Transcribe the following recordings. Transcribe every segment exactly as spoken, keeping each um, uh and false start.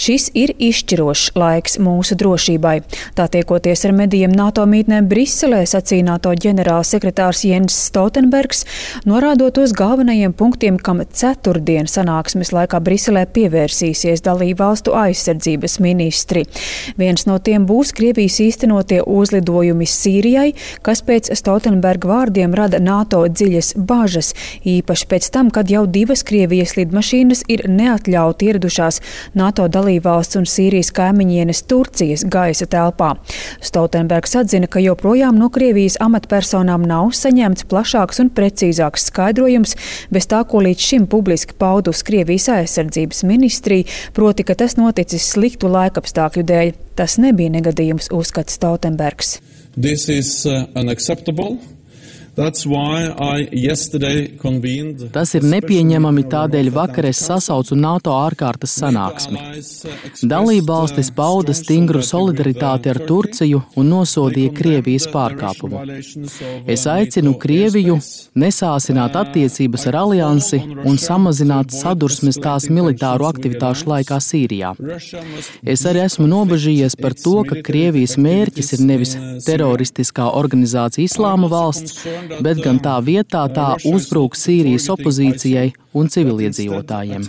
Šis ir izšķirošs laiks mūsu drošībai. Tā tiekoties ar medijiem NATO mītnē Briselē, sacīja NATO ģenerālsekretārs Jens Stoltenbergs, norādot uz galvenajiem punktiem, kam ceturtdien sanāksmes laikā Briselē pievērsīsies dalību valstu aizsardzības ministri. Viens no tiem būs Krievijas īstenotie uzlidojumi Sīrijai, kas pēc Stoltenberga vārdiem rada NATO dziļas bažas, īpaši pēc tam, kad jau divas Krievijas lidmašīnas ir neatļauti ieradušās NATO dalībvalsts un Sīrijas kaimiņienes Turcijas gaisa telpā. Stoltenbergs atzina, ka joprojām no Krievijas amatpersonām nav saņemts plašāks un precīzāks skaidrojums, bez tā, ko līdz šim publiski paudus Krievijas aizsardzības ministrija, proti, ka tas noticis sliktu laikapstākļu dēļ. Tas nebija negadījums, uzskata Stoltenbergs. This is uh, unacceptable. That's why I yesterday convened. Tas ir nepieņemami, tādēļ vakar es sasaucu NATO ārkārtas sanāksmi. Dalībvalstis pauda stingru solidaritāti ar Turciju un nosodīja Krievijas pārkāpumu. Es aicinu Krieviju nesāsināt attiecības ar aliansi un samazināt sadursmes tās militāru aktivitāšu laikā Sīrijā. Es arī esmu nobažījies par to, ka Krievijas mērķis ir nevis teroristiskā organizācija Islāma valsts, bet gan tā vietā tā uzbrūk Sīrijas opozīcijai un civiliedzīvotājiem.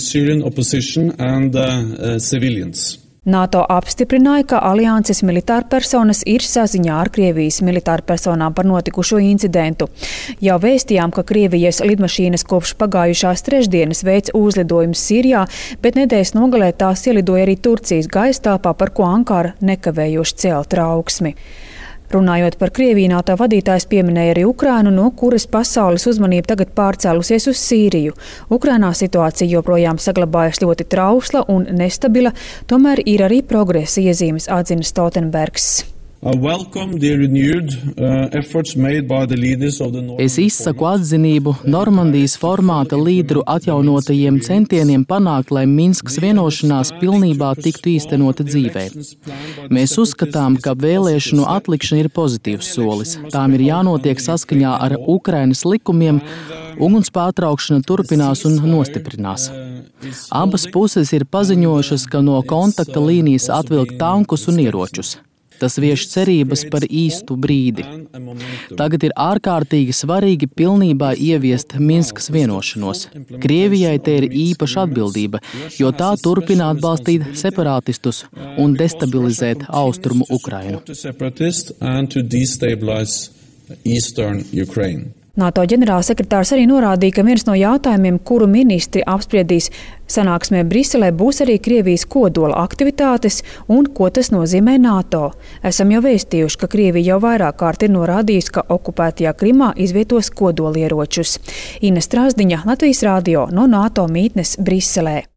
NATO apstiprināja, ka alianses militārpersonas ir saziņā ar Krievijas militārpersonām par notikušo incidentu. Jau vēstījām, ka Krievijas lidmašīnas kopš pagājušās trešdienas veic uzlidojumus Sīrijā, bet nedēļas nogalē tās ielidoja arī Turcijas gaisa telpā, par ko Ankara nekavējoši cēla trauksmi. Runājot par Krieviju, NATO vadītājs pieminēja arī Ukrainu, no kuras pasaules uzmanība tagad pārcēlusies uz Sīriju. Ukrainā situācija joprojām saglabājas ļoti trausla un nestabila, tomēr ir arī progresa iezīmes, atzina Stoltenbergs. Es izsaku atzinību Normandijas formāta līderu atjaunotajiem centieniem panākt, lai Minskas vienošanās pilnībā tiktu īstenota dzīvē. Mēs uzskatām, ka vēlēšanu atlikšana ir pozitīvs solis. Tām ir jānotiek saskaņā ar Ukrainas likumiem, uguns pārtraukšana turpinās un nostiprinās. Abas puses ir paziņojušas, ka no kontakta līnijas atvilk tankus un ieročus. Tas vieš cerības par īstu brīdi. Tagad ir ārkārtīgi svarīgi pilnībā ieviest Minskas vienošanos. Krievijai te ir īpaša atbildība, jo tā turpina atbalstīt separātistus un destabilizēt austrumu Ukrainu. NATO ģenerālsekretārs arī norādīja, ka viens no jautājumiem, kuru ministri apspriedīs sanāksmē Briselē, būs arī Krievijas kodola aktivitātes un ko tas nozīmē NATO. Esam jau vēstījuši, ka Krievija jau vairāk kārt ir norādījusi, ka okupētajā Krimā izvietos kodolieročus. Ina Strasdiņa, Latvijas radio no NATO mītnes Briselē.